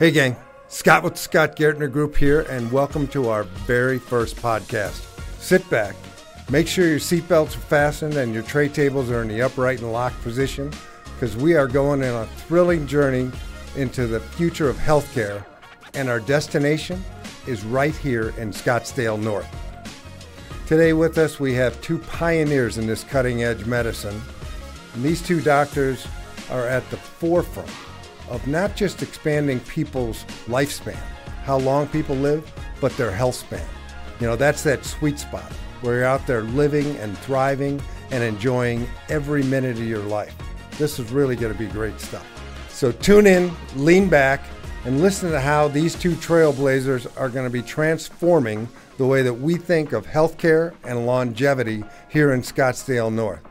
Hey gang, Scott with the Scott Gaertner Group here, and welcome to our very first podcast. Sit back, make sure your seatbelts are fastened and your tray tables are in the upright and locked position, because we are going on a thrilling journey into the future of healthcare, and our destination is right here in Scottsdale North. Today with us we have two pioneers in this cutting-edge medicine, and these two doctors are at the forefront of not just expanding people's lifespan, how long people live, but their health span. You know, that's that sweet spot where you're out there living and thriving and enjoying every minute of your life. This is really going to be great stuff. So tune in, lean back, and listen to how these two trailblazers are going to be transforming the way that we think of healthcare and longevity here in Scottsdale North.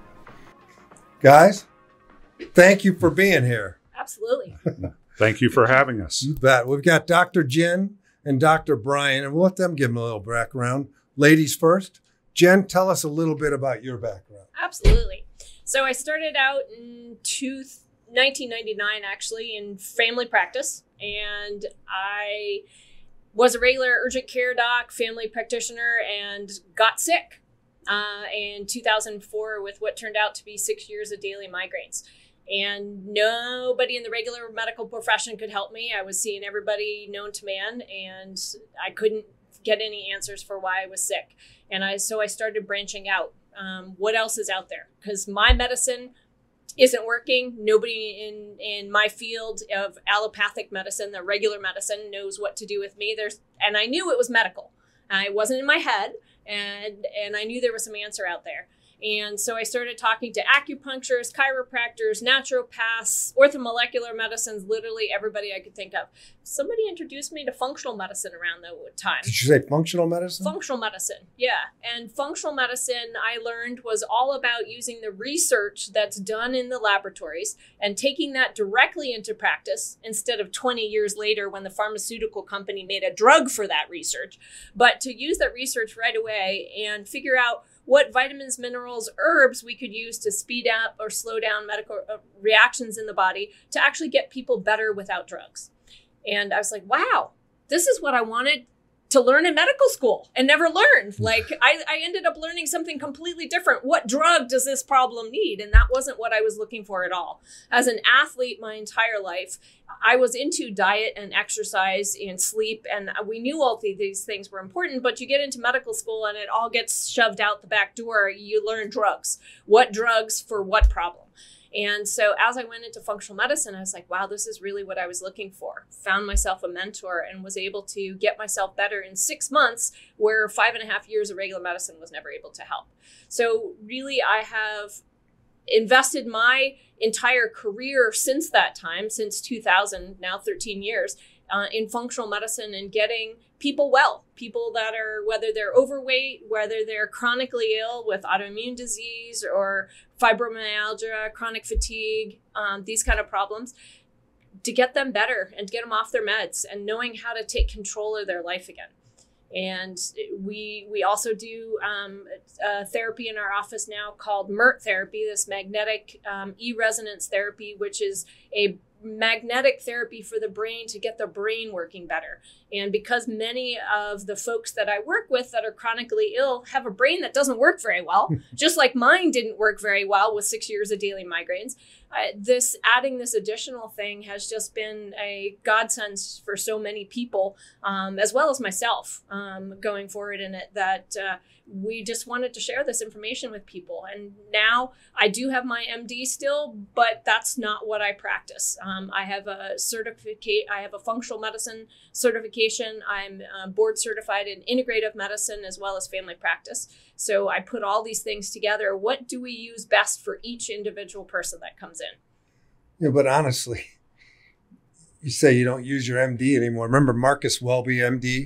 Guys, thank you for being here. Absolutely. Thank you for having us. You bet. We've got Dr. Jen and Dr. Brian, and we'll let them give them a little background. Ladies first. Jen, tell us a little bit about your background. Absolutely. So I started out in 1999, actually, in family practice, and I was a regular urgent care doc, family practitioner, and got sick in 2004 with what turned out to be 6 years of daily migraines. And nobody in the regular medical profession could help me. I was seeing everybody known to man, and I couldn't get any answers for why I was sick. And so I started branching out. What else is out there? Because my medicine isn't working. Nobody in my field of allopathic medicine, the regular medicine, knows what to do with me. And I knew it was medical. It wasn't in my head, and I knew there was some answer out there. And so I started talking to acupuncturists, chiropractors, naturopaths, orthomolecular medicines, literally everybody I could think of. Somebody introduced me to functional medicine around that time. Did you say functional medicine? Functional medicine, yeah. And functional medicine, I learned, was all about using the research that's done in the laboratories and taking that directly into practice instead of 20 years later when the pharmaceutical company made a drug for that research. But to use that research right away and figure out what vitamins, minerals, herbs we could use to speed up or slow down medical reactions in the body to actually get people better without drugs. And I was like, wow, this is what I wanted to learn in medical school and never learned. Like I ended up learning something completely different. What drug does this problem need? And that wasn't what I was looking for at all. As an athlete my entire life, I was into diet and exercise and sleep. And we knew all these things were important, but you get into medical school and it all gets shoved out the back door. You learn drugs. What drugs for what problem? And so as I went into functional medicine, I was like, wow, this is really what I was looking for. Found myself a mentor and was able to get myself better in 6 months, where 5.5 years of regular medicine was never able to help. So really, I have invested my entire career since that time, since 2000, now 13 years, in functional medicine and getting people well, people that are, whether they're overweight, whether they're chronically ill with autoimmune disease or fibromyalgia, chronic fatigue, these kind of problems, to get them better and get them off their meds and knowing how to take control of their life again. And we also do therapy in our office now called MERT therapy, this magnetic e-resonance therapy, which is a magnetic therapy for the brain to get the brain working better. And because many of the folks that I work with that are chronically ill have a brain that doesn't work very well, just like mine didn't work very well with 6 years of daily migraines, adding this additional thing has just been a godsend for so many people, as well as myself, going forward in it, that we just wanted to share this information with people. And now I do have my MD still, but that's not what I practice. I have a functional medicine certification. I'm board certified in integrative medicine as well as family practice. So I put all these things together. What do we use best for each individual person that comes in? Yeah, but honestly, you say you don't use your MD anymore. Remember Marcus Welby, MD?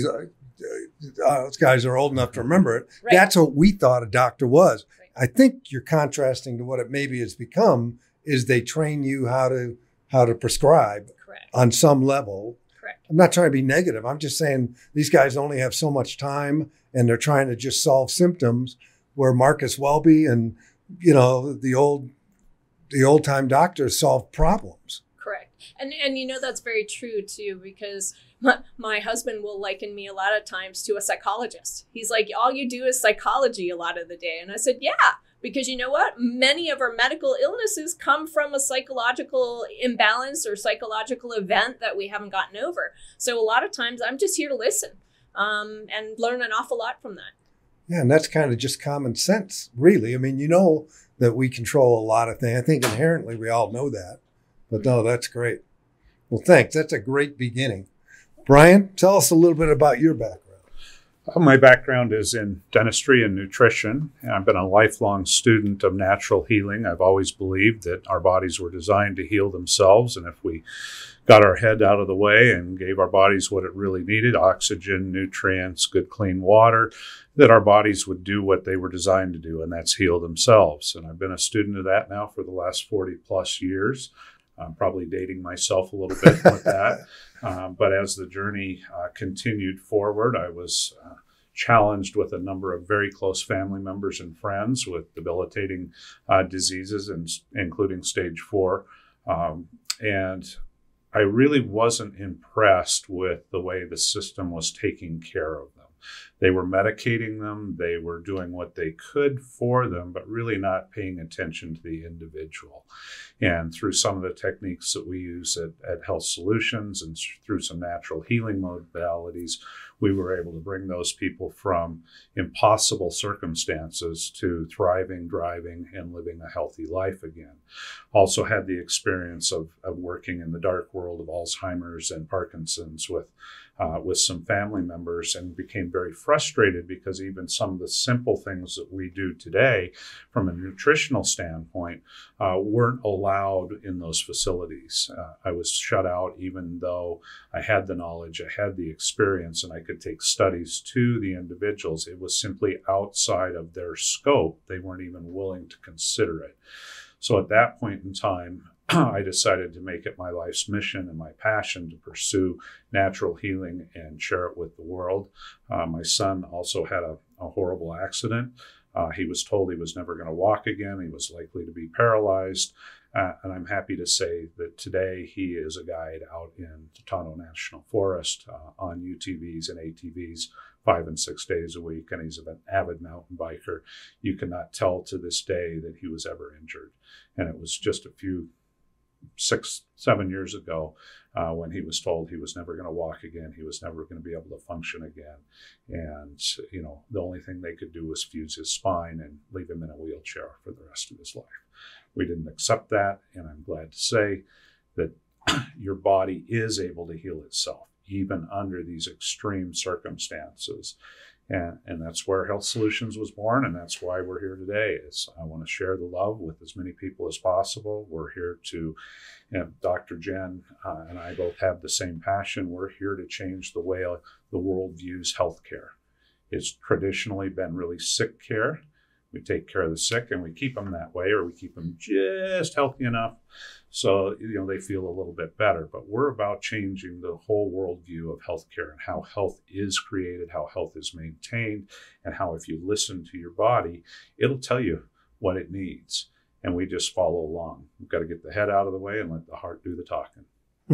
Those guys are old enough to remember it. Right. That's what we thought a doctor was. Right. I think you're contrasting to what it maybe has become is they train you how to prescribe. Correct. On some level. Correct. I'm not trying to be negative. I'm just saying these guys only have so much time and they're trying to just solve symptoms, where Marcus Welby and, you know, the old time doctors solve problems. Correct. And that's very true too, because my husband will liken me a lot of times to a psychologist. He's like, all you do is psychology a lot of the day. And I said, yeah, because you know what? Many of our medical illnesses come from a psychological imbalance or psychological event that we haven't gotten over. So a lot of times I'm just here to listen and learn an awful lot from that. Yeah, and that's kind of just common sense, really. I mean, that we control a lot of things. I think inherently we all know that. But no, that's great. Well, thanks. That's a great beginning. Brian, tell us a little bit about your background. My background is in dentistry and nutrition. I've been a lifelong student of natural healing. I've always believed that our bodies were designed to heal themselves. And if we got our head out of the way and gave our bodies what it really needed, oxygen, nutrients, good clean water, that our bodies would do what they were designed to do, and that's heal themselves. And I've been a student of that now for the last 40 plus years. I'm probably dating myself a little bit with that. But as the journey continued forward, I was challenged with a number of very close family members and friends with debilitating diseases, including stage 4. And I really wasn't impressed with the way the system was taking care of them. They were medicating them. They were doing what they could for them, but really not paying attention to the individual. And through some of the techniques that we use at Health Solutions and through some natural healing modalities, we were able to bring those people from impossible circumstances to thriving, driving, and living a healthy life again. Also had the experience of working in the dark world of Alzheimer's and Parkinson's with some family members, and became very frustrated because even some of the simple things that we do today from a nutritional standpoint weren't allowed in those facilities. I was shut out even though I had the knowledge, I had the experience, and I could take studies to the individuals. It was simply outside of their scope. They weren't even willing to consider it. So at that point in time, I decided to make it my life's mission and my passion to pursue natural healing and share it with the world. My son also had a horrible accident. He was told he was never going to walk again. He was likely to be paralyzed. And I'm happy to say that today he is a guide out in Totonto National Forest on UTVs and ATVs 5 and 6 days a week. And he's an avid mountain biker. You cannot tell to this day that he was ever injured. And it was just 6-7 years ago when he was told he was never going to walk again. He was never going to be able to function again. And, the only thing they could do was fuse his spine and leave him in a wheelchair for the rest of his life. We didn't accept that. And I'm glad to say that your body is able to heal itself, even under these extreme circumstances. And that's where Health Solutions was born, and that's why we're here today. I want to share the love with as many people as possible. We're here to, Dr. Jen and I both have the same passion. We're here to change the way the world views healthcare. It's traditionally been really sick care. We take care of the sick and we keep them that way, or we keep them just healthy enough so they feel a little bit better. But we're about changing the whole worldview of healthcare and how health is created, how health is maintained, and how if you listen to your body, it'll tell you what it needs. And we just follow along. We've got to get the head out of the way and let the heart do the talking.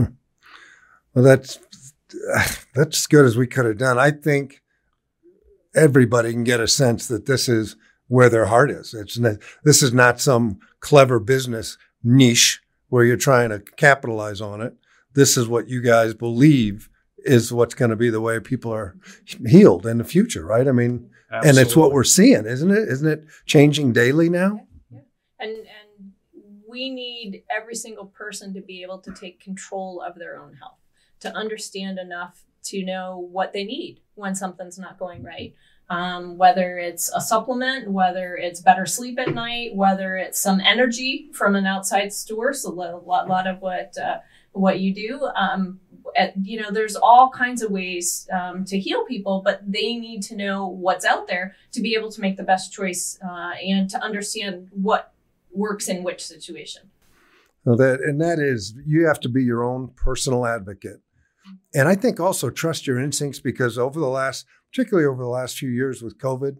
Well, that's as good as we could have done. I think everybody can get a sense that this is where their heart is. This is not some clever business niche where you're trying to capitalize on it. This is what you guys believe is what's going to be the way people are healed in the future, right? I mean, Absolutely. And it's what we're seeing, isn't it? Isn't it changing daily now? Yeah. And we need every single person to be able to take control of their own health, to understand enough to know what they need when something's not going right. Whether it's a supplement, whether it's better sleep at night, whether it's some energy from an outside source, a lot of what you do. There's all kinds of ways to heal people, but they need to know what's out there to be able to make the best choice and to understand what works in which situation. Well, that is, you have to be your own personal advocate. And I think also trust your instincts, because particularly over the last few years with COVID,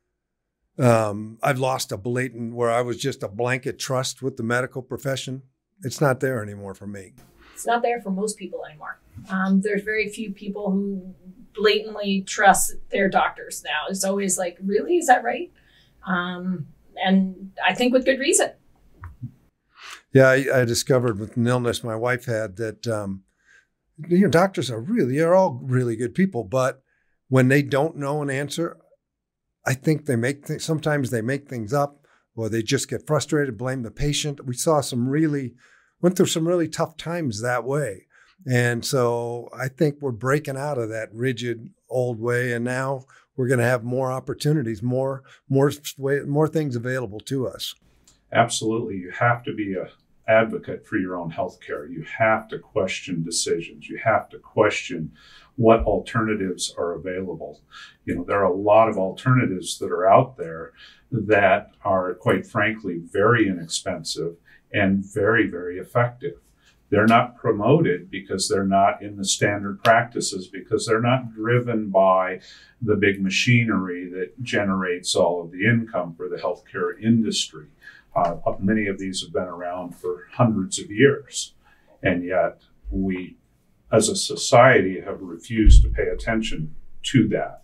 I've lost where I was just a blanket trust with the medical profession. It's not there anymore for me. It's not there for most people anymore. There's very few people who blatantly trust their doctors now. It's always like, really, is that right? And I think with good reason. Yeah, I discovered with an illness my wife had that, doctors are all really good people, but when they don't know an answer, I think sometimes they make things up, or they just get frustrated, blame the patient. We went through some really tough times that way. And so I think we're breaking out of that rigid old way, and now we're going to have more opportunities, more things available to us. Absolutely. You have to be an advocate for your own health care. You have to question decisions. You have to question what alternatives are available. There are a lot of alternatives that are out there that are, quite frankly, very inexpensive and very, very effective. They're not promoted because they're not in the standard practices, because they're not driven by the big machinery that generates all of the income for the healthcare industry. Many of these have been around for hundreds of years, and yet we, as a society, have refused to pay attention to that.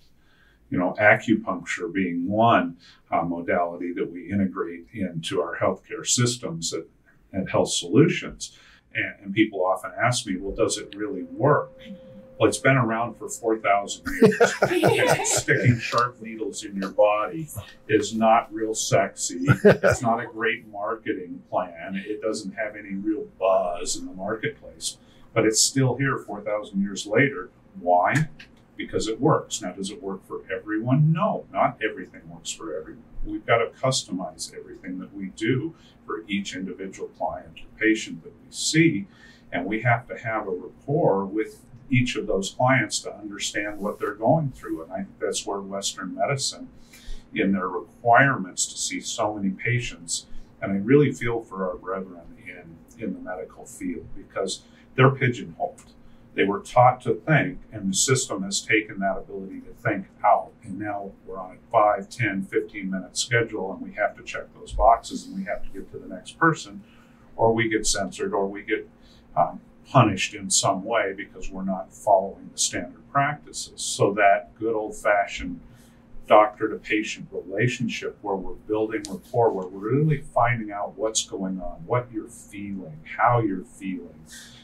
Acupuncture being one modality that we integrate into our healthcare systems at Health Solutions. And people often ask me, well, does it really work? Well, it's been around for 4,000 years. And sticking sharp needles in your body is not real sexy. It's not a great marketing plan. It doesn't have any real buzz in the marketplace. But it's still here 4,000 years later. Why? Because it works. Now, does it work for everyone? No, not everything works for everyone. We've got to customize everything that we do for each individual client or patient that we see. And we have to have a rapport with each of those clients to understand what they're going through. And I think that's where Western medicine, in their requirements to see so many patients, and I really feel for our brethren in the medical field, because they're pigeonholed. They were taught to think, and the system has taken that ability to think out. And now we're on a 5, 10, 15-minute schedule, and we have to check those boxes, and we have to get to the next person, or we get censored, or we get punished in some way because we're not following the standard practices. So that good old-fashioned doctor-to-patient relationship, where we're building rapport, where we're really finding out what's going on, what you're feeling, how you're feeling,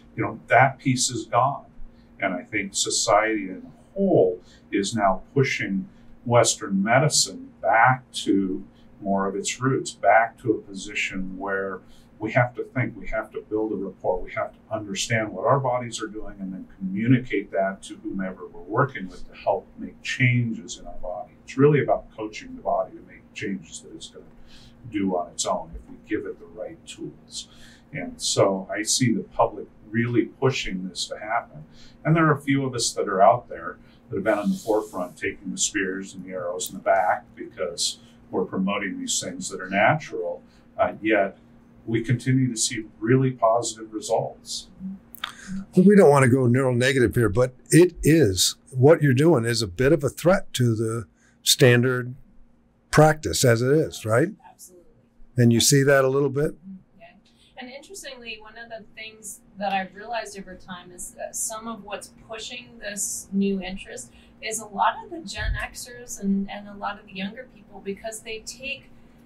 that piece is gone. And I think society in a whole is now pushing Western medicine back to more of its roots, back to a position where we have to think, we have to build a rapport, we have to understand what our bodies are doing, and then communicate that to whomever we're working with to help make changes in our body. It's really about coaching the body to make changes that it's going to do on its own if we give it the right tools. And so I see the public really pushing this to happen. And there are a few of us that are out there that have been on the forefront, taking the spears and the arrows in the back, because we're promoting these things that are natural, yet we continue to see really positive results. Well, we don't want to go neuronegative here, but what you're doing is a bit of a threat to the standard practice as it is, right? Absolutely. And you see that a little bit? Yeah. And interestingly, one of the things that I've realized over time is that some of what's pushing this new interest is a lot of the Gen Xers and a lot of the younger people, because they take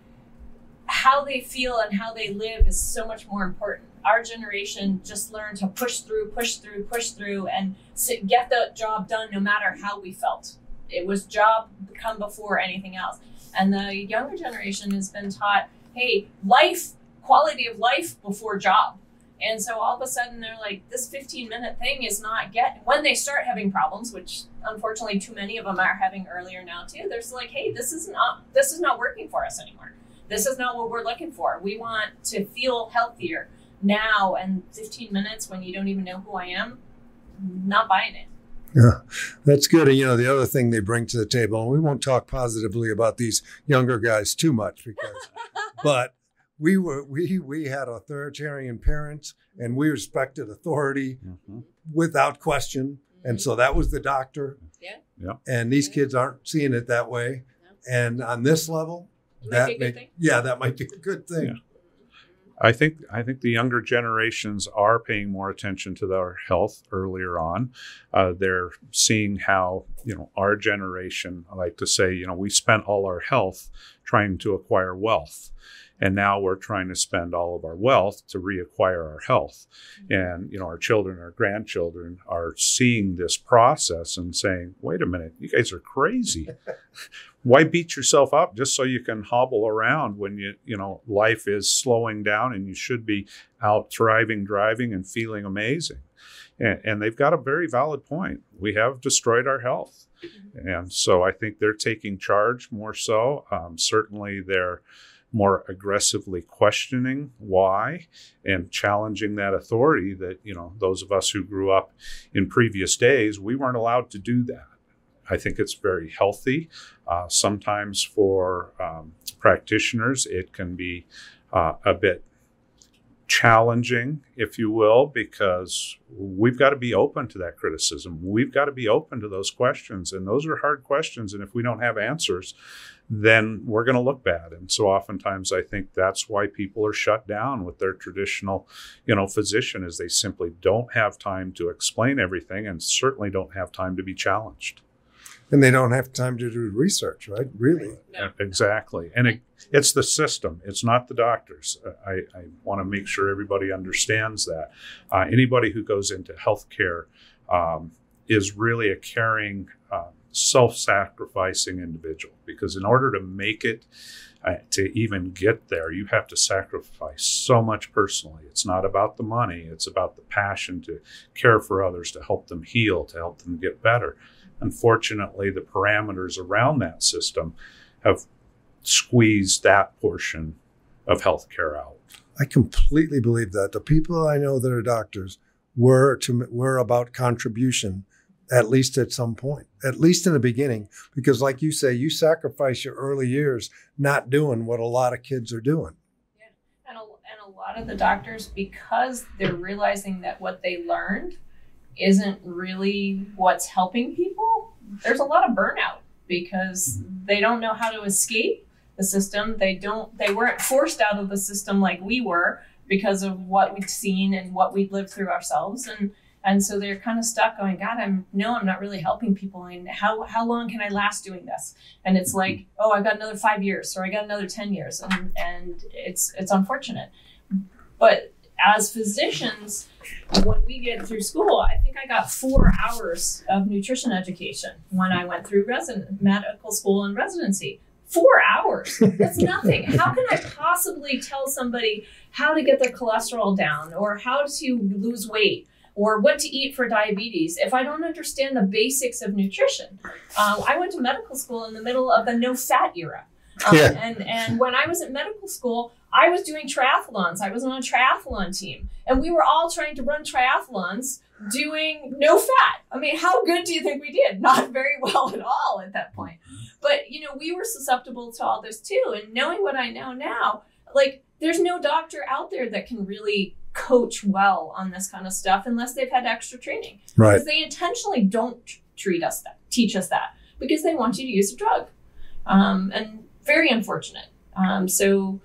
how they feel and how they live is so much more important. Our generation just learned to push through, and get the job done no matter how we felt. It was job come before anything else. And the younger generation has been taught, hey, quality of life before job. And so all of a sudden they're like, this 15-minute thing is not when they start having problems, which unfortunately too many of them are having earlier now too. They're like, hey, this is not working for us anymore. This is not what we're looking for. We want to feel healthier now, and 15 minutes when you don't even know who I am, not buying it. Yeah, that's good. And, the other thing they bring to the table, and we won't talk positively about these younger guys too much, but we had authoritarian parents, and we respected authority without question. And so that was the doctor. Yeah. And these kids aren't seeing it that way. No. And on this level, that might be a good thing. I think the younger generations are paying more attention to their health earlier on. They're seeing how, our generation, I like to say, we spent all our health trying to acquire wealth. And now we're trying to spend all of our wealth to reacquire our health. And, our children, our grandchildren are seeing this process and saying, wait a minute, you guys are crazy. Why beat yourself up just so you can hobble around when life is slowing down and you should be out thriving, driving, and feeling amazing? And they've got a very valid point. We have destroyed our health. And so I think they're taking charge more so. Certainly they're more aggressively questioning why and challenging that authority that, those of us who grew up in previous days, we weren't allowed to do that. I think it's very healthy. Sometimes for practitioners, it can be a bit challenging, if you will, because we've got to be open to that criticism. We've got to be open to those questions. And those are hard questions. And if we don't have answers, then we're going to look bad. And so oftentimes I think that's why people are shut down with their traditional, physician, is they simply don't have time to explain everything and certainly don't have time to be challenged. And they don't have time to do research, right? Really? No. Exactly. And it's the system. It's not the doctors. I want to make sure everybody understands that. Anybody who goes into healthcare is really a caring, self-sacrificing individual, because in order to make it, to even get there, you have to sacrifice so much personally. It's not about the money. It's about the passion to care for others, to help them heal, to help them get better. Unfortunately, the parameters around that system have squeezed that portion of healthcare out. I completely believe that. The people I know that are doctors were about contribution, at least at some point, at least in the beginning, because like you say, you sacrifice your early years not doing what a lot of kids are doing. Yeah, and a lot of the doctors, because they're realizing that what they learned isn't really what's helping people, there's a lot of burnout because they don't know how to escape the system. They weren't forced out of the system like we were because of what we'd seen and what we'd lived through ourselves. And so they're kind of stuck going, God, I'm not really helping people. And how long can I last doing this? And it's like, oh, I've got another 5 years or I got another 10 years. And it's unfortunate. But as physicians, when we get through school, I think I got 4 hours of nutrition education when I went through medical school and residency. 4 hours. That's nothing. How can I possibly tell somebody how to get their cholesterol down or how to lose weight or what to eat for diabetes if I don't understand the basics of nutrition? I went to medical school in the middle of the no-fat era. And when I was at medical school, I was doing triathlons. I was on a triathlon team. And we were all trying to run triathlons doing no fat. I mean, how good do you think we did? Not very well at all at that point. But, we were susceptible to all this too. And knowing what I know now, like, there's no doctor out there that can really coach well on this kind of stuff unless they've had extra training. Right. Because they intentionally don't teach us that because they want you to use a drug. And very unfortunate. So,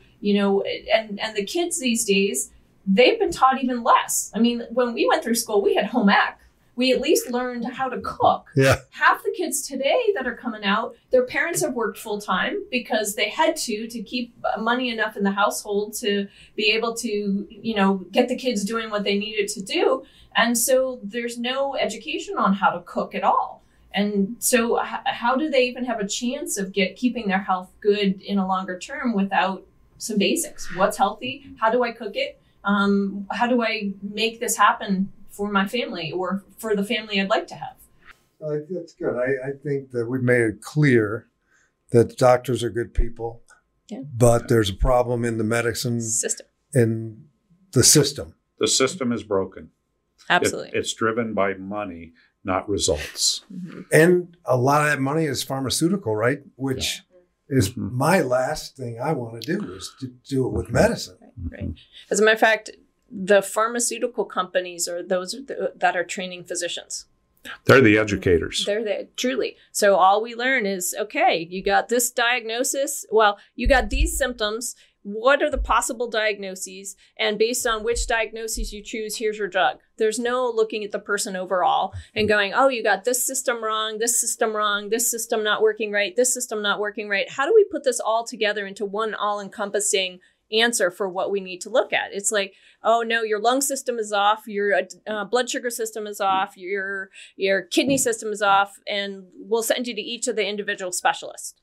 and the kids these days, they've been taught even less. I mean, when we went through school, we had home ec. We at least learned how to cook. Yeah. Half the kids today that are coming out, their parents have worked full time because they had to keep money enough in the household to be able to, get the kids doing what they needed to do. And so there's no education on how to cook at all. And so how do they even have a chance of keeping their health good in a longer term without some basics? What's healthy? How do I cook it? How do I make this happen for my family or for the family I'd like to have? That's good. I think that we've made it clear that doctors are good people, but there's a problem in the medicine system. In the system. The system is broken. Absolutely. It's driven by money, not results. Mm-hmm. And a lot of that money is pharmaceutical, right? Which is my last thing I want to do is to do it with medicine. Right. As a matter of fact, the pharmaceutical companies are those that are training physicians. They're the educators. Truly. So all we learn is, okay, you got this diagnosis. Well, you got these symptoms. what are the possible diagnoses? And based on which diagnoses you choose, here's your drug. There's no looking at the person overall and going, oh, you got this system wrong, this system wrong, this system not working right, this system not working right. How do we put this all together into one all-encompassing answer for what we need to look at? It's like, oh no, your lung system is off, your blood sugar system is off, your kidney system is off, and we'll send you to each of the individual specialists.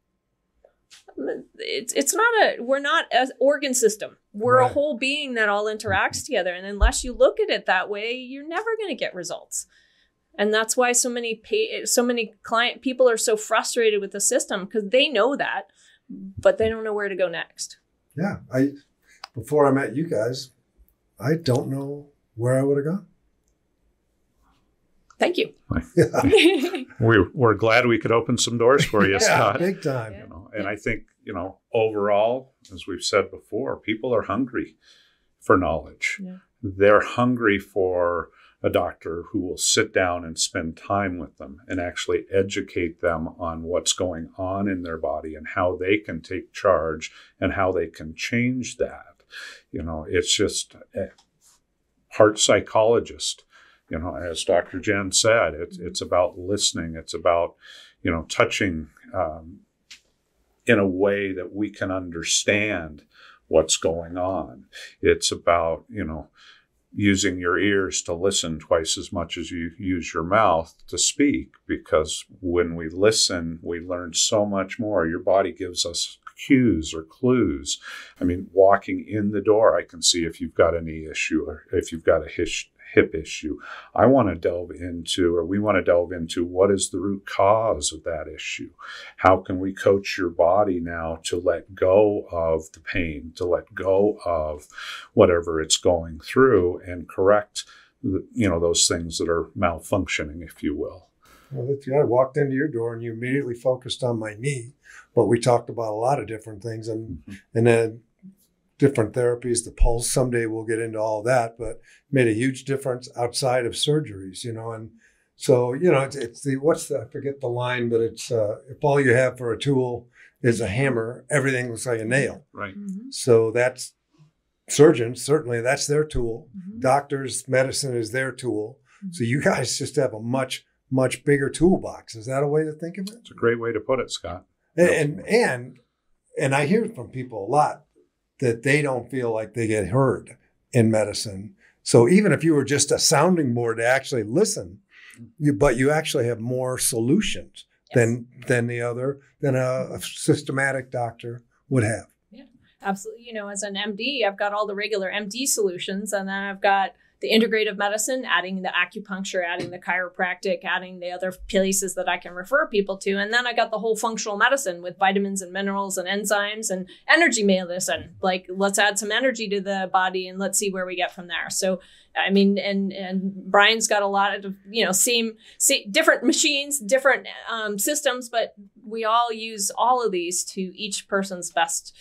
We're not an organ system. We're a whole being that all interacts together. And unless you look at it that way, you're never going to get results. And that's why so many client people are so frustrated with the system, because they know that, but they don't know where to go next. Yeah. Before I met you guys, I don't know where I would have gone. Thank you. We're glad we could open some doors for you, Scott. Big time. You know, and I think, overall, as we've said before, people are hungry for knowledge. Yeah. They're hungry for a doctor who will sit down and spend time with them and actually educate them on what's going on in their body and how they can take charge and how they can change that. It's just a heart psychologist. As Dr. Jen said, it's about listening. It's about, touching in a way that we can understand what's going on. It's about, using your ears to listen twice as much as you use your mouth to speak, because when we listen, we learn so much more. Your body gives us cues or clues. I mean, walking in the door, I can see if you've got a knee issue or if you've got a hip issue. We want to delve into what is the root cause of that issue. How can we coach your body now to let go of the pain, to let go of whatever it's going through, and correct those things that are malfunctioning, if you will. Well, I walked into your door and you immediately focused on my knee, but we talked about a lot of different things and then different therapies, the pulse. Someday we'll get into all that, but made a huge difference outside of surgeries, and so, it's I forget the line, but it's, if all you have for a tool is a hammer, everything looks like a nail. Right. Mm-hmm. So that's surgeons, certainly that's their tool. Mm-hmm. Doctors, medicine is their tool. Mm-hmm. So you guys just have a much, much bigger toolbox. Is that a way to think of it? It's a great way to put it, Scott. And I hear from people a lot that they don't feel like they get heard in medicine. So even if you were just a sounding board to actually listen, but you actually have more solutions than a systematic doctor would have. Yeah, absolutely. As an MD, I've got all the regular MD solutions, and then I've got the integrative medicine, adding the acupuncture, adding the chiropractic, adding the other places that I can refer people to. And then I got the whole functional medicine with vitamins and minerals and enzymes and energy medicine. Like, let's add some energy to the body and let's see where we get from there. So, I mean, and Brian's got a lot of, same different machines, different systems, but we all use all of these to each person's best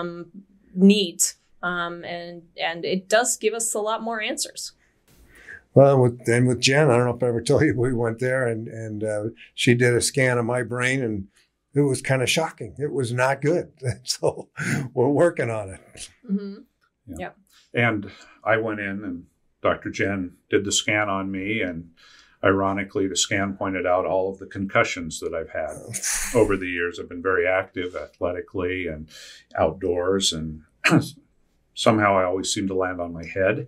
needs. And it does give us a lot more answers. Well, with Jen, I don't know if I ever told you, we went there and she did a scan of my brain, and it was kind of shocking. It was not good. So we're working on it. Mm-hmm. Yeah. And I went in and Dr. Jen did the scan on me, and ironically, the scan pointed out all of the concussions that I've had over the years. I've been very active athletically and outdoors, and somehow I always seem to land on my head.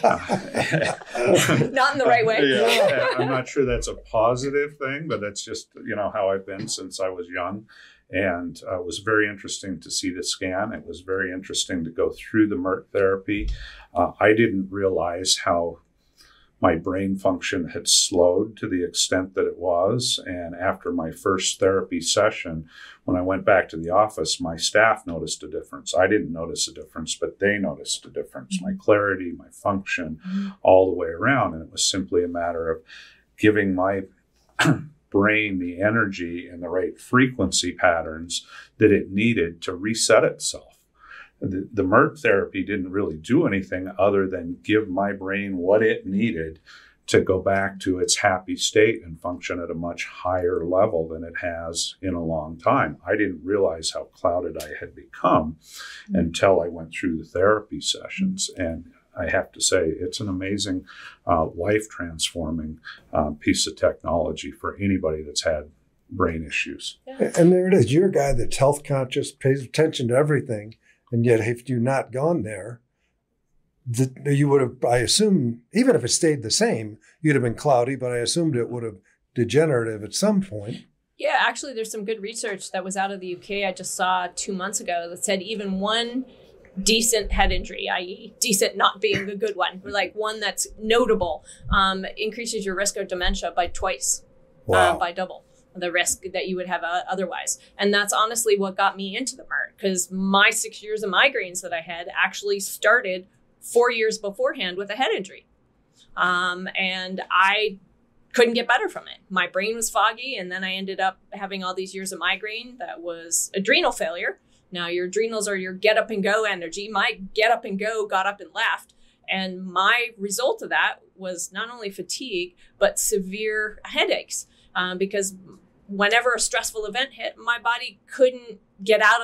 Not in the right way. Yeah, I'm not sure that's a positive thing, but that's just, how I've been since I was young. And it was very interesting to see the scan. It was very interesting to go through the MERT therapy. I didn't realize how my brain function had slowed to the extent that it was. And after my first therapy session, when I went back to the office, my staff noticed a difference. I didn't notice a difference, but they noticed a difference. My clarity, my function, all the way around. And it was simply a matter of giving my brain the energy and the right frequency patterns that it needed to reset itself. The MERT therapy didn't really do anything other than give my brain what it needed to go back to its happy state and function at a much higher level than it has in a long time. I didn't realize how clouded I had become until I went through the therapy sessions. And I have to say, it's an amazing, life-transforming piece of technology for anybody that's had brain issues. Yeah. And there it is. You're a guy that's health conscious, pays attention to everything. And yet, if you'd not gone there, you would have, I assume, even if it stayed the same, you'd have been cloudy, but I assumed it would have degenerative at some point. Yeah, actually, there's some good research that was out of the UK I just saw 2 months ago that said even one decent head injury, i.e. decent not being a good one, but like one that's notable, increases your risk of dementia by twice, Wow. by double the risk that you would have otherwise. And that's honestly what got me into the MERT, because my 6 years of migraines that I had actually started 4 years beforehand with a head injury. And I couldn't get better from it. My brain was foggy, and then I ended up having all these years of migraine that was adrenal failure. Now, your adrenals are your get up and go energy. My get up and go got up and left. And my result of that was not only fatigue, but severe headaches. Because whenever a stressful event hit, my body couldn't get out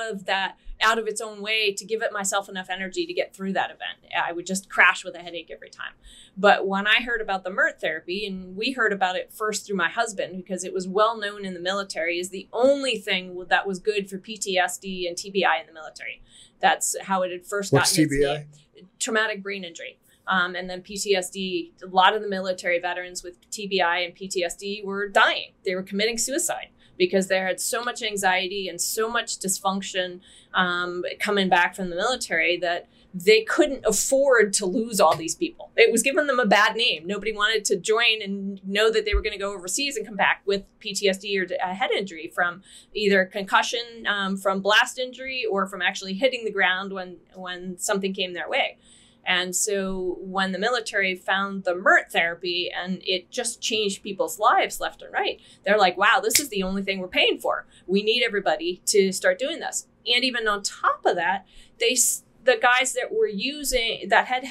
of its own way to give it myself enough energy to get through that event. I would just crash with a headache every time. But when I heard about the MERT therapy, and we heard about it first through my husband, because it was well known in the military, is the only thing that was good for PTSD and TBI in the military. That's how it had first What's gotten its TBI? name. Traumatic brain injury. And then PTSD, a lot of the military veterans with TBI and PTSD were dying. They were committing suicide because they had so much anxiety and so much dysfunction coming back from the military that they couldn't afford to lose all these people. It was giving them a bad name. Nobody wanted to join and know that they were going to go overseas and come back with PTSD or a head injury from either concussion from blast injury or from actually hitting the ground when something came their way. And so when the military found the MERT therapy and it just changed people's lives left and right, they're like, wow, this is the only thing we're paying for. We need everybody to start doing this. And even on top of that, the guys that were using, that had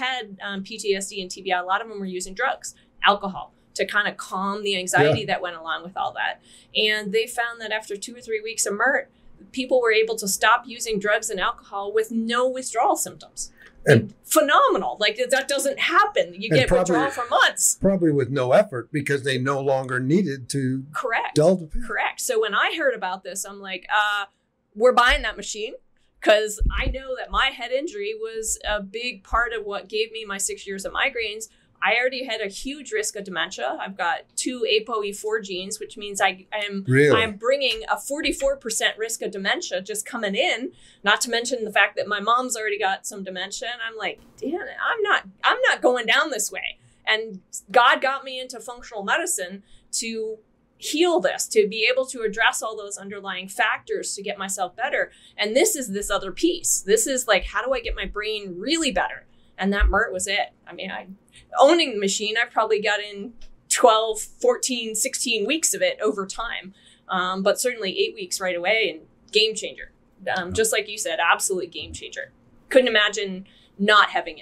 PTSD and TBI, a lot of them were using drugs, alcohol, to kind of calm the anxiety that went along with all that. And they found that after 2 or 3 weeks of MERT, people were able to stop using drugs and alcohol with no withdrawal symptoms. And phenomenal. Like that doesn't happen. You get withdrawal for months. Probably with no effort because they no longer needed to. Correct. Dull the pain. Correct. So when I heard about this, I'm like, we're buying that machine, because I know that my head injury was a big part of what gave me my 6 years of migraines. I already had a huge risk of dementia. I've got 2 ApoE4 genes, which means I'm bringing a 44% risk of dementia just coming in, not to mention the fact that my mom's already got some dementia. And I'm like, damn it, I'm not going down this way. And God got me into functional medicine to heal this, to be able to address all those underlying factors to get myself better. And this other piece. This is like, how do I get my brain really better? And that MERT was it. I mean, owning the machine, I've probably got in 12, 14, 16 weeks of it over time. But certainly 8 weeks right away, and game changer. Just like you said, absolute game changer. Couldn't imagine not having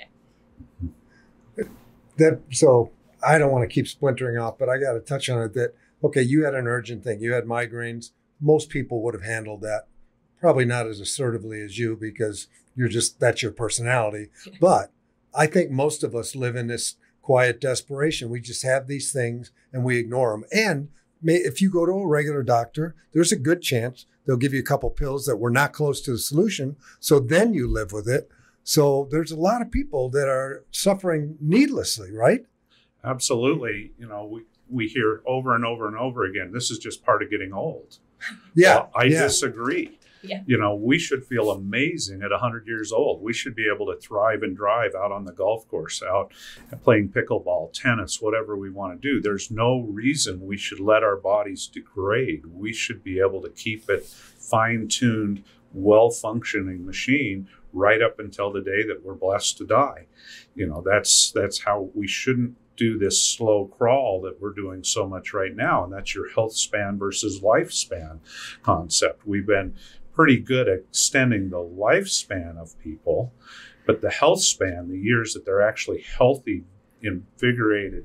it. So I don't want to keep splintering off, but I got to touch on it that, okay, you had an urgent thing. You had migraines. Most people would have handled that. Probably not as assertively as you, because that's your personality. But I think most of us live in this quiet desperation. We just have these things and we ignore them. And if you go to a regular doctor, there's a good chance they'll give you a couple pills that were not close to the solution. So then you live with it. So there's a lot of people that are suffering needlessly, right? Absolutely. You know, we hear over and over and over again, this is just part of getting old. Yeah. Well, I disagree. Yeah. You know, we should feel amazing at 100 years old. We should be able to thrive and drive out on the golf course, out playing pickleball, tennis, whatever we want to do. There's no reason we should let our bodies degrade. We should be able to keep it fine-tuned, well-functioning machine right up until the day that we're blessed to die. You know, that's how we shouldn't do this slow crawl that we're doing so much right now. And that's your health span versus lifespan concept. We've been pretty good at extending the lifespan of people, but the health span, the years that they're actually healthy, invigorated,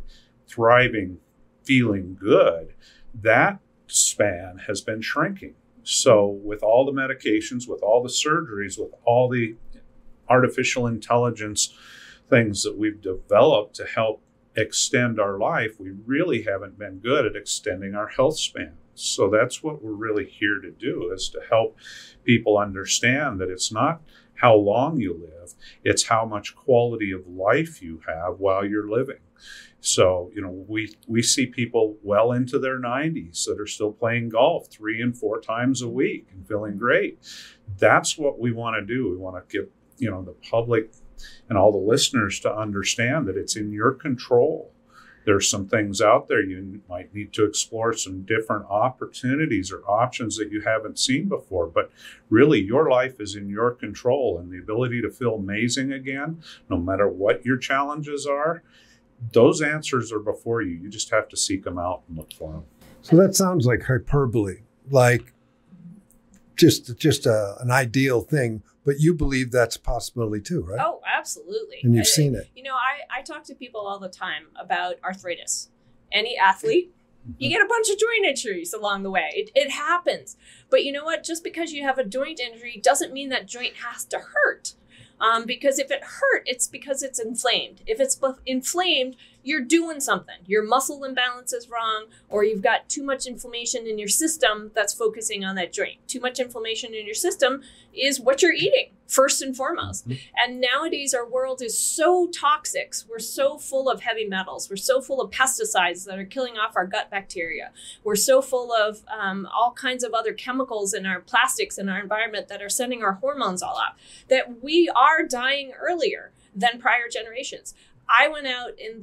thriving, feeling good, that span has been shrinking. So with all the medications, with all the surgeries, with all the artificial intelligence things that we've developed to help extend our life, we really haven't been good at extending our health span. So that's what we're really here to do, is to help people understand that it's not how long you live, it's how much quality of life you have while you're living. So, we see people well into their 90s that are still playing golf 3 and 4 times a week and feeling great. That's what we want to do. We want to give, the public and all the listeners to understand that it's in your control. There's some things out there you might need to explore, some different opportunities or options that you haven't seen before. But really, your life is in your control, and the ability to feel amazing again, no matter what your challenges are, those answers are before you. You just have to seek them out and look for them. So that sounds like hyperbole, like just an ideal thing. But you believe that's a possibility too, right? Oh, absolutely. And you've seen it. I talk to people all the time about arthritis. Any athlete, you get a bunch of joint injuries along the way. It happens. But you know what? Just because you have a joint injury doesn't mean that joint has to hurt. Because if it hurt, it's because it's inflamed. If it's inflamed, you're doing something. Your muscle imbalance is wrong, or you've got too much inflammation in your system that's focusing on that joint. Too much inflammation in your system is what you're eating, first and foremost. And nowadays, our world is so toxic. We're so full of heavy metals. We're so full of pesticides that are killing off our gut bacteria. We're so full of all kinds of other chemicals in our plastics in our environment that are sending our hormones all out, that we are dying earlier than prior generations. I went out in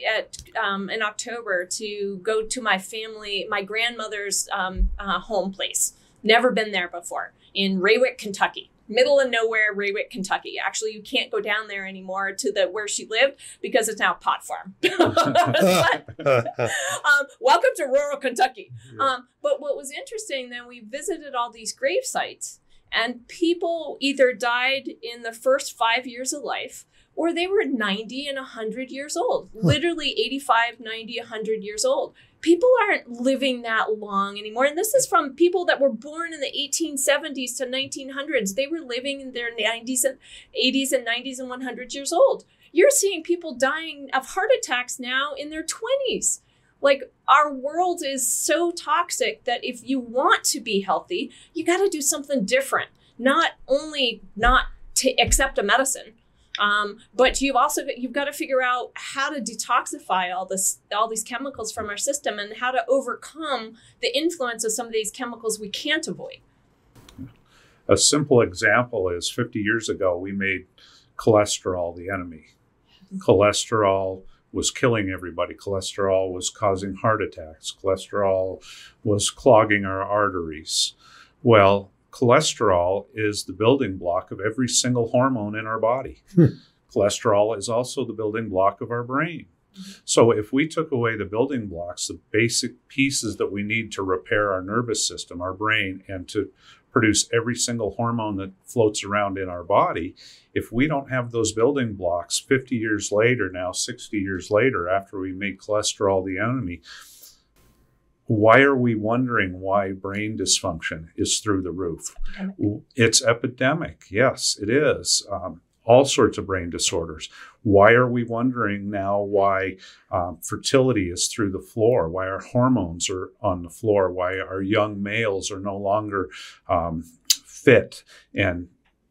October to go to my grandmother's home place. Never been there before, in Raywick, Kentucky. Middle of nowhere, Raywick, Kentucky. Actually, you can't go down there anymore to where she lived because it's now a pot farm. Welcome to rural Kentucky. But what was interesting, then we visited all these grave sites, and people either died in the first 5 years of life, or they were 90 and 100 years old, literally 85, 90, 100 years old. People aren't living that long anymore. And this is from people that were born in the 1870s to 1900s. They were living in their 90s and 80s and 90s and 100 years old. You're seeing people dying of heart attacks now in their 20s. Like, our world is so toxic that if you want to be healthy, you got to do something different. Not only not to accept a medicine, but you've got to figure out how to detoxify all these chemicals from our system, and how to overcome the influence of some of these chemicals we can't avoid. A simple example is 50 years ago, we made cholesterol the enemy. Cholesterol was killing everybody. Cholesterol was causing heart attacks. Cholesterol was clogging our arteries. Well, cholesterol is the building block of every single hormone in our body. Cholesterol is also the building block of our brain. So if we took away the building blocks, the basic pieces that we need to repair our nervous system, our brain, and to produce every single hormone that floats around in our body, if we don't have those building blocks 50 years later, now 60 years later, after we made cholesterol the enemy, why are we wondering why brain dysfunction is through the roof? It's epidemic. Yes, it is. All sorts of brain disorders. Why are we wondering now why fertility is through the floor? Why our hormones are on the floor? Why our young males are no longer fit, and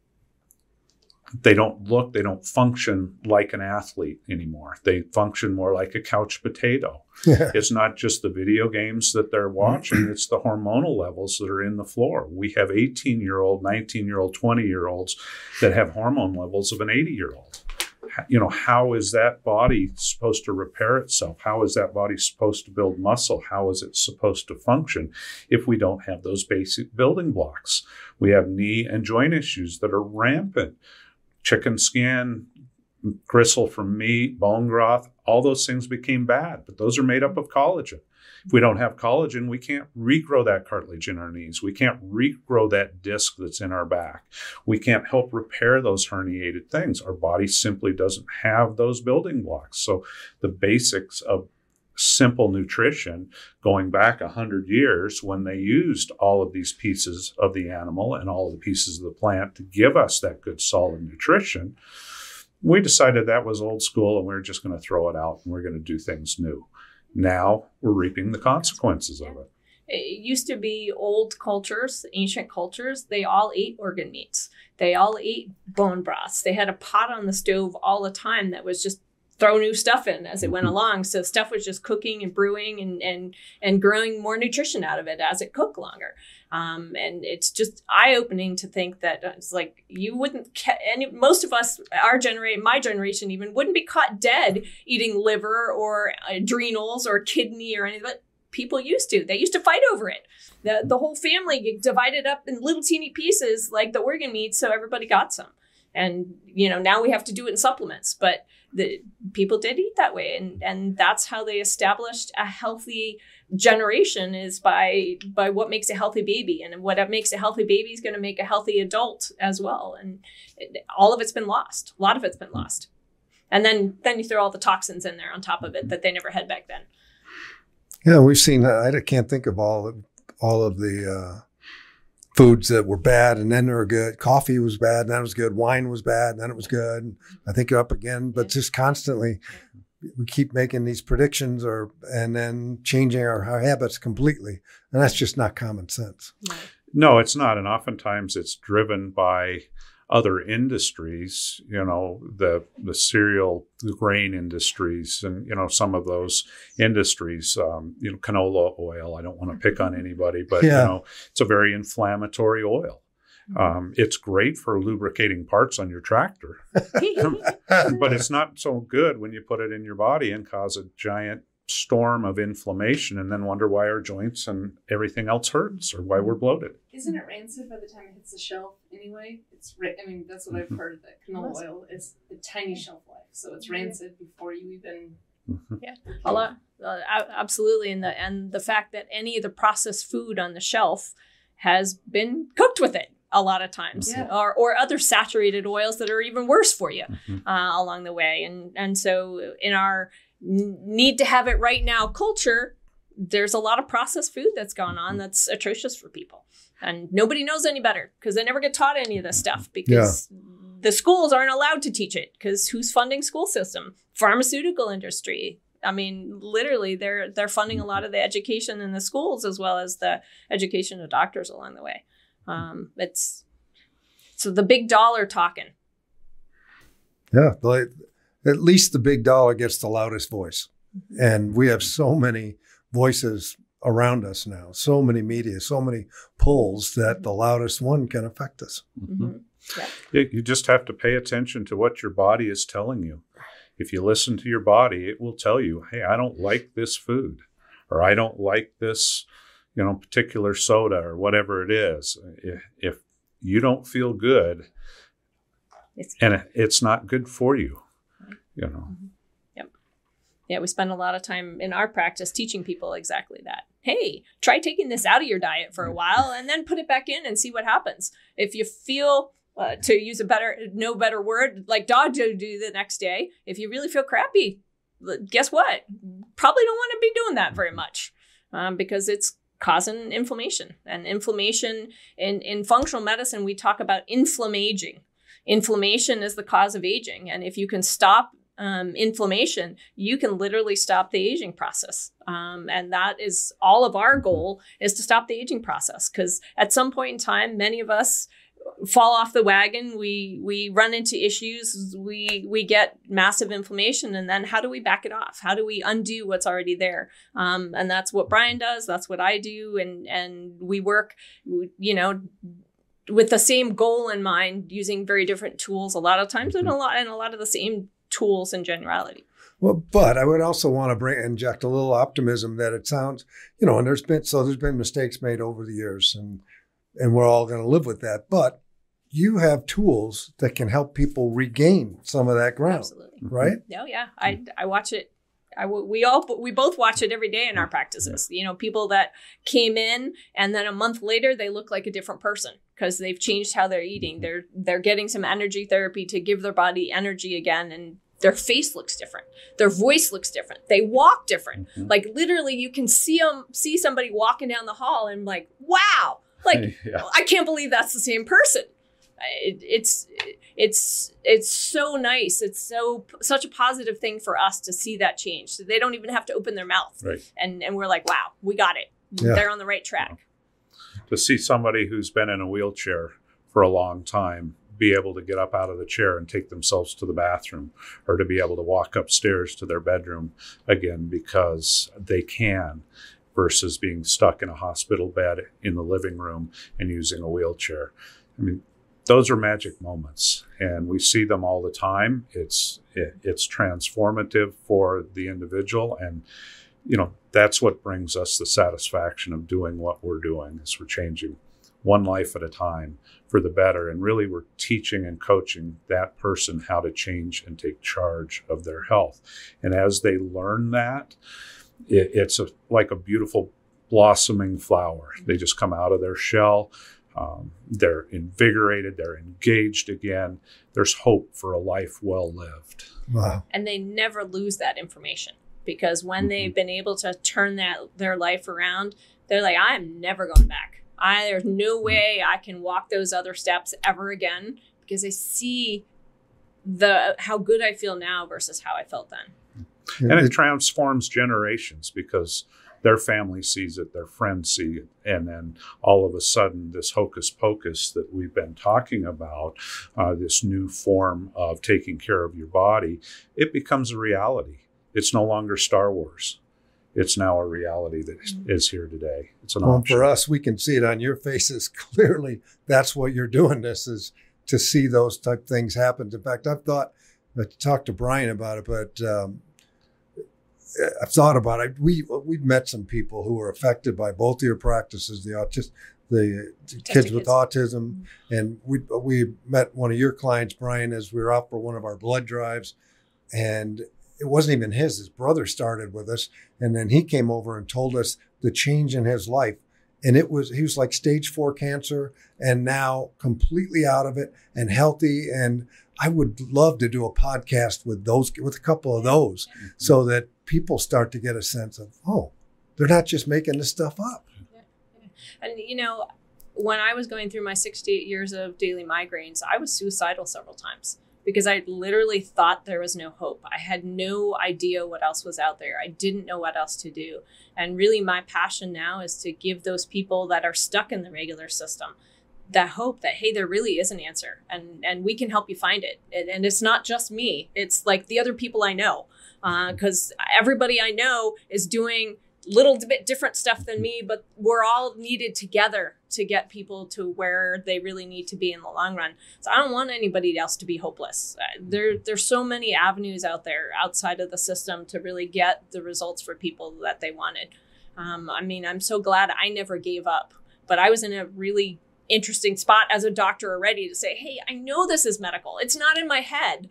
they don't function like an athlete anymore. They function more like a couch potato. It's not just the video games that they're watching, it's the hormonal levels that are in the floor. We have 18-year-old, 19-year-old, 20-year-olds that have hormone levels of an 80-year-old. How is that body supposed to repair itself? How is that body supposed to build muscle? How is it supposed to function if we don't have those basic building blocks? We have knee and joint issues that are rampant. Chicken skin, gristle from meat, bone broth, all those things became bad, but those are made up of collagen. If we don't have collagen, we can't regrow that cartilage in our knees. We can't regrow that disc that's in our back. We can't help repair those herniated things. Our body simply doesn't have those building blocks. So the basics of simple nutrition going back 100 years when they used all of these pieces of the animal and all of the pieces of the plant to give us that good solid nutrition. We decided that was old school and we were just going to throw it out and we're going to do things new. Now we're reaping the consequences of it. It used to be old cultures, ancient cultures, they all ate organ meats. They all ate bone broths. They had a pot on the stove all the time that was just throw new stuff in as it went along. So stuff was just cooking and brewing and growing more nutrition out of it as it cooked longer. And it's just eye-opening to think that it's like you wouldn't, most of us, my generation even, wouldn't be caught dead eating liver or adrenals or kidney or anything, but people used to. They used to fight over it. The whole family divided up in little teeny pieces like the organ meat, so everybody got some. And, now we have to do it in supplements, but the people did eat that way. And that's how they established a healthy generation, is by what makes a healthy baby. And what makes a healthy baby is going to make a healthy adult as well. And all of it's been lost. A lot of it's been lost. And then you throw all the toxins in there on top of it that they never had back then. Yeah, we've seen, I can't think of all of the foods that were bad and then they were good. Coffee was bad, and then it was good. Wine was bad, and then it was good. I think you're up again, but just constantly we keep making these predictions and then changing our habits completely. And that's just not common sense. No, it's not. And oftentimes it's driven by other industries, the cereal, the grain industries, and, some of those industries, canola oil. I don't want to pick on anybody, but, it's a very inflammatory oil. It's great for lubricating parts on your tractor, but it's not so good when you put it in your body and cause a giant storm of inflammation and then wonder why our joints and everything else hurts or why we're bloated. Isn't it rancid by the time it hits the shelf anyway? That's what I've heard, that canola oil is a tiny shelf life. So it's rancid before you even... Yeah, a lot, absolutely. And the fact that any of the processed food on the shelf has been cooked with it a lot of times, or other saturated oils that are even worse for you along the way. And so in our need to have it right now culture, there's a lot of processed food that's gone on that's atrocious for people. And nobody knows any better because they never get taught any of this stuff because the schools aren't allowed to teach it, because who's funding school system? Pharmaceutical industry. I mean, literally, they're funding a lot of the education in the schools as well as the education of doctors along the way. So the big dollar talking. Yeah, at least the big dollar gets the loudest voice. And we have so many voices around us now, so many media, so many pulls that the loudest one can affect us. You just have to pay attention to what your body is telling you. If you listen to your body, it will tell you, hey, I don't like this food, or I don't like this, particular soda or whatever it is. If you don't feel good, it's not good for you, Yep. Yeah, we spend a lot of time in our practice teaching people exactly that. Hey, try taking this out of your diet for a while and then put it back in and see what happens. If you feel, to use no better word, like dog do the next day, if you really feel crappy, guess what? Probably don't want to be doing that very much because it's causing inflammation. And inflammation in functional medicine, we talk about inflammaging. Inflammation is the cause of aging. And if you can stop inflammation, you can literally stop the aging process. And that is all of our goal, is to stop the aging process. Because at some point in time, many of us fall off the wagon. We run into issues. We get massive inflammation. And then how do we back it off? How do we undo what's already there? And that's what Brian does. That's what I do. And we work, with the same goal in mind, using very different tools a lot of times, and a lot of the same tools in generality. Well, but I would also want to inject a little optimism that it sounds, and there's been mistakes made over the years, and we're all going to live with that. But you have tools that can help people regain some of that ground. Absolutely. Right? No, yeah. I watch it. We both watch it every day in our practices. People that came in and then a month later they look like a different person because they've changed how they're eating. They're getting some energy therapy to give their body energy again, and Their face looks different. Their voice looks different. They walk different. Mm-hmm. Like literally you can see somebody walking down the hall and like, wow, like, Yeah. I can't believe that's the same person. It's so nice. It's such a positive thing for us to see that change. So they don't even have to open their mouth. Right. And we're like, wow, we got it. Yeah. They're on the right track. To see somebody who's been in a wheelchair for a long time be able to get up out of the chair and take themselves to the bathroom, or to be able to walk upstairs to their bedroom again because they can, versus being stuck in a hospital bed in the living room and using a wheelchair. I mean, those are magic moments, and we see them all the time. It's transformative for the individual, and that's what brings us the satisfaction of doing what we're doing, is we're changing one life at a time for the better. And really we're teaching and coaching that person how to change and take charge of their health. And as they learn that, it's like a beautiful blossoming flower. They just come out of their shell. They're invigorated. They're engaged again. There's hope for a life well lived. Wow. And they never lose that information, because when they've been able to turn their life around, they're like, I'm never going back. There's no way I can walk those other steps ever again, because I see how good I feel now versus how I felt then. And it transforms generations, because their family sees it, their friends see it, and then all of a sudden this hocus pocus that we've been talking about, this new form of taking care of your body, it becomes a reality. It's no longer Star Wars. It's now a reality that is here today. It's an option. For us, we can see it on your faces clearly. That's what you're doing. This is to see those type things happen. In fact, I've thought, I talked to Brian about it, but I've thought about it. We've met some people who were affected by both of your practices, the kids with autism, and we met one of your clients, Brian, as we were out for one of our blood drives, and it wasn't even his brother started with us. And then he came over and told us the change in his life. And he was like stage 4 cancer and now completely out of it and healthy. And I would love to do a podcast with a couple of those, so that people start to get a sense of, oh, they're not just making this stuff up. And, when I was going through my 68 years of daily migraines, I was suicidal several times, because I literally thought there was no hope. I had no idea what else was out there. I didn't know what else to do. And really my passion now is to give those people that are stuck in the regular system that hope that, hey, there really is an answer, and we can help you find it. And it's not just me. It's like the other people I know, because everybody I know is doing little bit different stuff than me, but we're all needed together to get people to where they really need to be in the long run. So I don't want anybody else to be hopeless. There's so many avenues out there outside of the system to really get the results for people that they wanted. I'm so glad I never gave up, but I was in a really interesting spot as a doctor already to say, hey, I know this is medical. It's not in my head.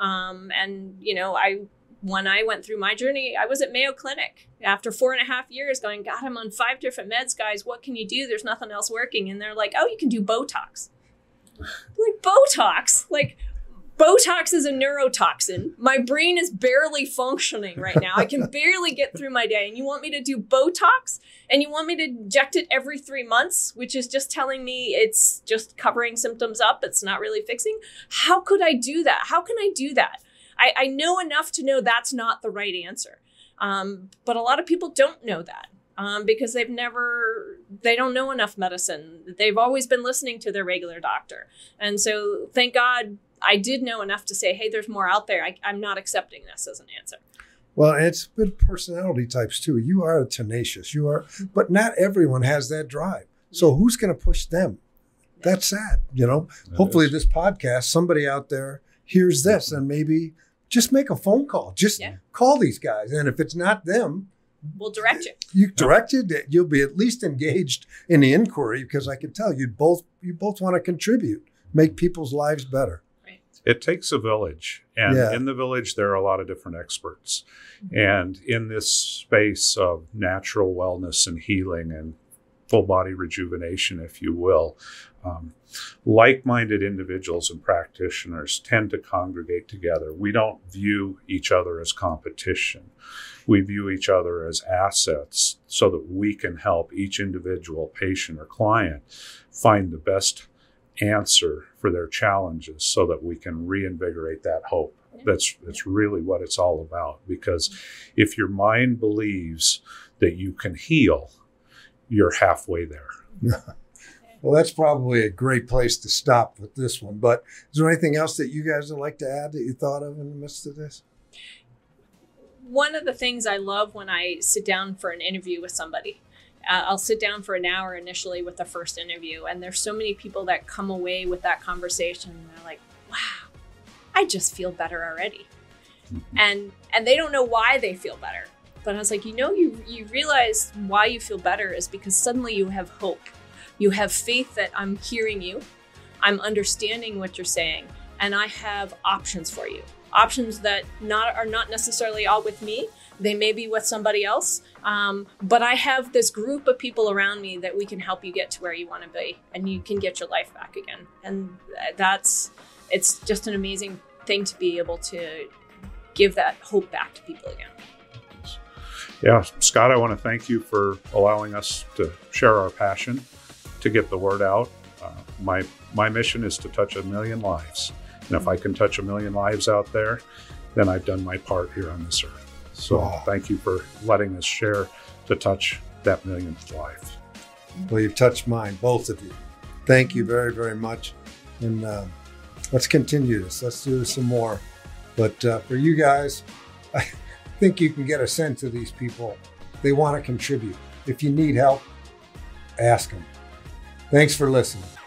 When I went through my journey, I was at Mayo Clinic after 4.5 years going, God, I'm on 5 different meds, guys. What can you do? There's nothing else working. And they're like, oh, you can do Botox. Like, Botox? Like, Botox is a neurotoxin. My brain is barely functioning right now. I can barely get through my day. And you want me to do Botox? And you want me to inject it every 3 months, which is just telling me it's just covering symptoms up. It's not really fixing. How could I do that? How can I do that? I know enough to know that's not the right answer. But a lot of people don't know that because they don't know enough medicine. They've always been listening to their regular doctor. And so thank God I did know enough to say, hey, there's more out there. I'm not accepting this as an answer. Well, it's been personality types too. You are tenacious. But not everyone has that drive. So who's going to push them? That's sad. Hopefully this podcast, somebody out there hears this and maybe just make a phone call. Just call these guys. And if it's not them, we'll direct you. You directed it. You'll be at least engaged in the inquiry, because I can tell you both want to contribute, make people's lives better. It takes a village, and in the village, there are a lot of different experts. And in this space of natural wellness and healing and full body rejuvenation, if you will. Like-minded individuals and practitioners tend to congregate together. We don't view each other as competition. We view each other as assets so that we can help each individual patient or client find the best answer for their challenges so that we can reinvigorate that hope. That's really what it's all about, because if your mind believes that you can heal, you're halfway there. Well, that's probably a great place to stop with this one. But is there anything else that you guys would like to add that you thought of in the midst of this? One of the things I love when I sit down for an interview with somebody, I'll sit down for an hour initially with the first interview, and there's so many people that come away with that conversation and they're like, wow, I just feel better already. And they don't know why they feel better. But I was like, you realize why you feel better is because suddenly you have hope. You have faith that I'm hearing you, I'm understanding what you're saying, and I have options for you. Options that are not necessarily all with me. They may be with somebody else, but I have this group of people around me that we can help you get to where you want to be, and you can get your life back again. And it's just an amazing thing to be able to give that hope back to people again. Yeah, Scott, I want to thank you for allowing us to share our passion, to get the word out. My mission is to touch 1 million lives. And if I can touch 1 million lives out there, then I've done my part here on this earth. So Thank you for letting us share to touch that 1,000,000th life. Well, you've touched mine, both of you. Thank you very, very much. And let's continue this. Let's do this some more. But for you guys, I think you can get a sense of these people. They want to contribute. If you need help, ask them. Thanks for listening.